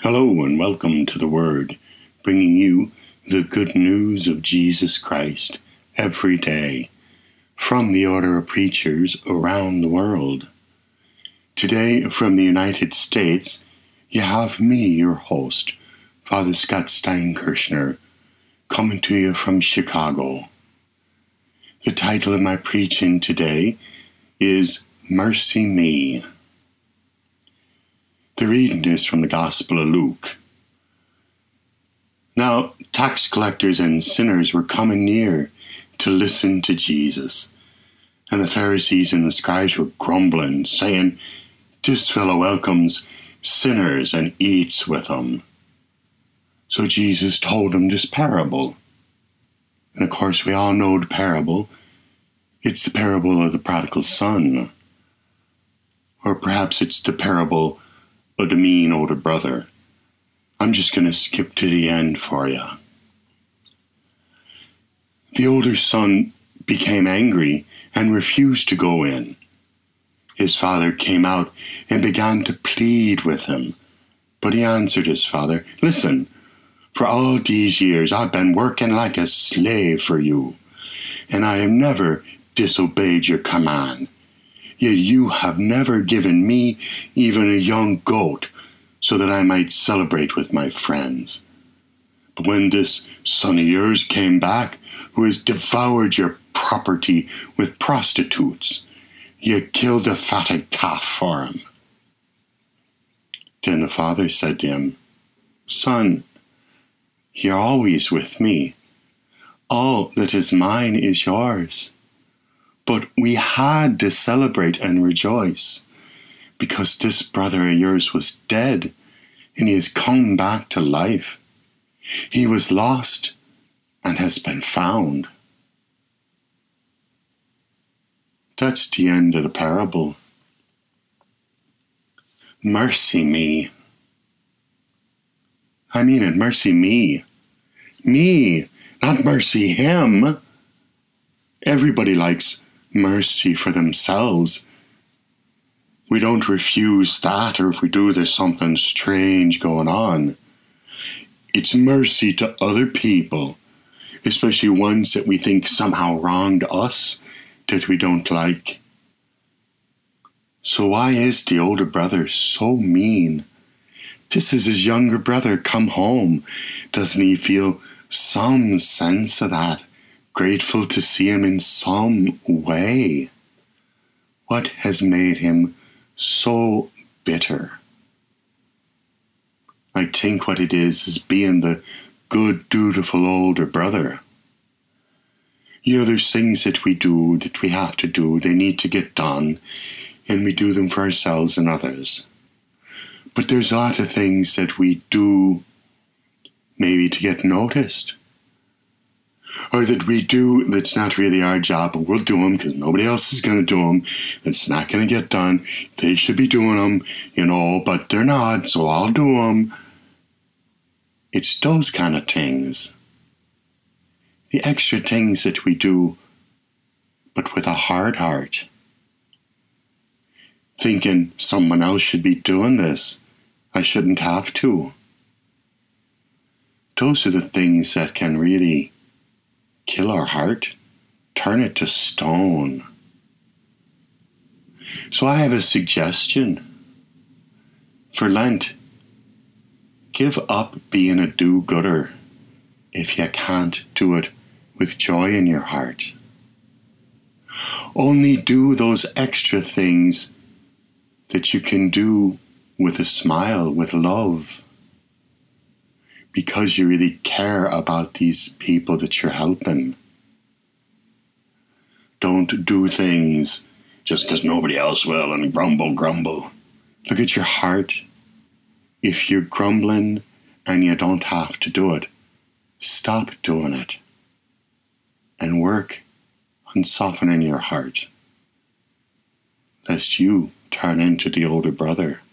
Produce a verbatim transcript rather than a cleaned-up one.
Hello and welcome to the Word, bringing you the good news of Jesus Christ every day from the Order of Preachers around the world. Today, from the United States, you have me, your host, Father Scott Steinkirchner, coming to you from Chicago. The title of my preaching today is Mercy Me. The reading is from the Gospel of Luke. Now, tax collectors and sinners were coming near to listen to Jesus, and the Pharisees and the scribes were grumbling, saying, "This fellow welcomes sinners and eats with them." So Jesus told them this parable. And of course, we all know the parable. It's the parable of the prodigal son. Or perhaps it's the parable of the mean older brother. I'm just going to skip to the end for you. The older son became angry and refused to go in. His father came out and began to plead with him. But he answered his father, "Listen, for all these years I've been working like a slave for you, and I have never disobeyed your command. Yet you have never given me even a young goat so that I might celebrate with my friends. But when this son of yours came back, who has devoured your property with prostitutes, you killed a fatted calf for him." Then the father said to him, "Son, you're always with me. All that is mine is yours. But we had to celebrate and rejoice, because this brother of yours was dead, and he has come back to life. He was lost and has been found." That's the end of the parable. Mercy me. I mean it, mercy me. Me, not mercy him. Everybody likes mercy for themselves. We don't refuse that, or if we do, there's something strange going on. It's mercy to other people, especially ones that we think somehow wronged us, that we don't like. So why is the older brother so mean? This is his younger brother come home. Doesn't he feel some sense of that? Grateful to see him in some way? What has made him so bitter? I think what it is is being the good, dutiful older brother. You know, there's things that we do that we have to do. They need to get done, and we do them for ourselves and others. But there's a lot of things that we do maybe to get noticed, or that we do that's not really our job, but we'll do them because nobody else is going to do them. It's not going to get done. They should be doing them, you know, but they're not, so I'll do them. It's those kind of things. The extra things that we do, but with a hard heart. Thinking someone else should be doing this. I shouldn't have to. Those are the things that can really kill our heart, turn it to stone. So I have a suggestion. For Lent, give up being a do-gooder if you can't do it with joy in your heart. Only do those extra things that you can do with a smile, with love, because you really care about these people that you're helping. Don't do things just because nobody else will and grumble, grumble. Look at your heart. If you're grumbling and you don't have to do it, stop doing it and work on softening your heart, lest you turn into the older brother.